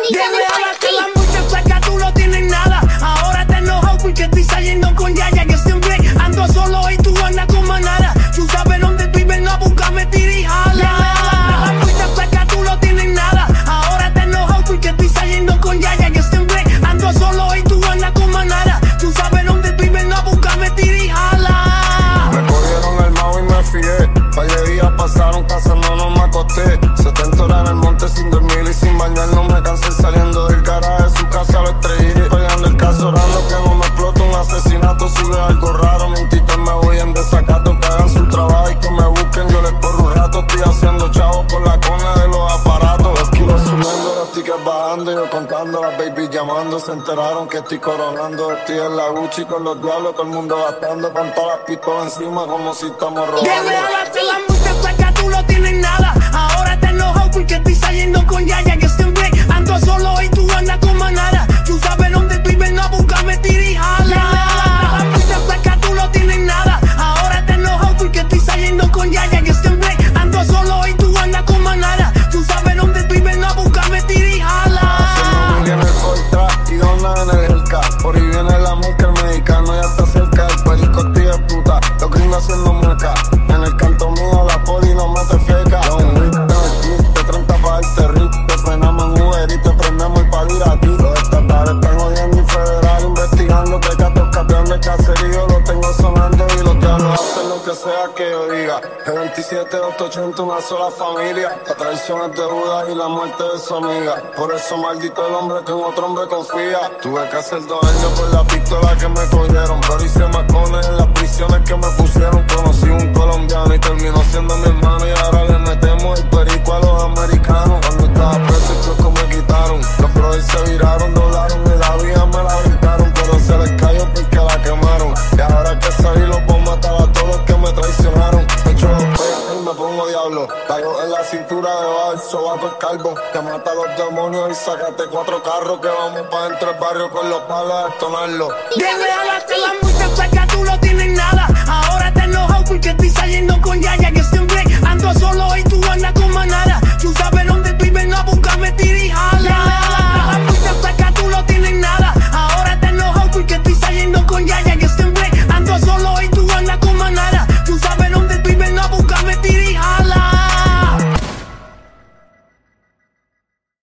Debe hablar las muchachas que tú no tienes nada. Ahora te enojas porque estoy saliendo con Yaya. Que siempre ando solo y tú andas con manada. Tú sabes dónde estoy, ven a buscarme, tira y jala. Las muchachas que tú no tienes nada. Ahora te enojas porque estoy saliendo con Yaya. Que siempre ando solo y tú andas con manada. Tú sabes dónde estoy, ven a buscarme, tira y jala. Me cogieron el mago y me fié. Par de días pasaron cazando, no me acosté. 70 horas en el monte sin dormir y sin bañar. No me cansé saliendo del garaje de su casa, lo estrellé. Peleando el caso, orando que no me explote un asesinato. Si ve algo raro, mentito, me voy en desacato. Que hagan su trabajo y que me busquen, yo les corro un rato. Estoy haciendo chavos por la cona de los aparatos. Los kilos subiendo, los tickets bajando. Yo contando, las babies llamando. Se enteraron que estoy coronando. Estoy en la Gucci con los diablos, todo el mundo gastando. Con todas las pistolas encima como si estamos robando. Debe hablarte las muchachas que tú no tienes nada. Ahora te enojas porque estoy saliendo con Yaya. Que siempre ando solo y tú andas con manada. Tú sabes dónde estoy, ven a buscarme, tira y jala. Las muchachas que tú no tienes nada. Ahora te enojas porque estoy saliendo con Yaya. Que siempre ando solo y tú andas con manada. Tú sabes dónde estoy, ven a buscarme, tira y jala. Haciendo muy en el Fortra y dona en el Hellcat. Por ahí viene la marca, el mexicano ya está cerca. El perico tío de puta, los gringos haciendo mueca. En el canto mío la poli no mete feca. John Wick, te 30 pa' darte rip. Te frenamos en Uber y te prendemos el palir a ti. Los estatales están jodiendo y federal investigando. Que gatos campeón de caserío lo tengo sonando. Y los diablos hacen lo que sea que yo diga. G27, 880, una sola familia. La traición es de Judas y la muerte de su amiga. Por eso maldito el hombre que en otro hombre confía. Tuve que hacer 2 años por la pistola que me cogieron. Pero hice macones en las prisiones que me pusieron. Conocí un colombiano y terminó siendo mi hermano. Y ahora le metemos el perico a los americanos. Cuando estaba preso el kiosco me quitaron. Los brothers se viraron, doblaron y la vida me la brincaron. Pero se les cayó porque la quemaron. Y ahora que salí los voy a matar a todos los que me traicionaron. Me echo los peos y me pongo diablo. Caigo en la cintura debajo del sobaco el calvo. Que mata a los demonios y sácate 4 carros. Que vamos pa' dentro del barrio con los palos a destonarlo. Debe hablarte las muchachas que tú no tienes nada. Ahora te enojas porque estoy saliendo con Yaya. Que siempre ando solo y tú andas con manada. Tú sabes dónde estoy, ven a buscarme, tira y jala.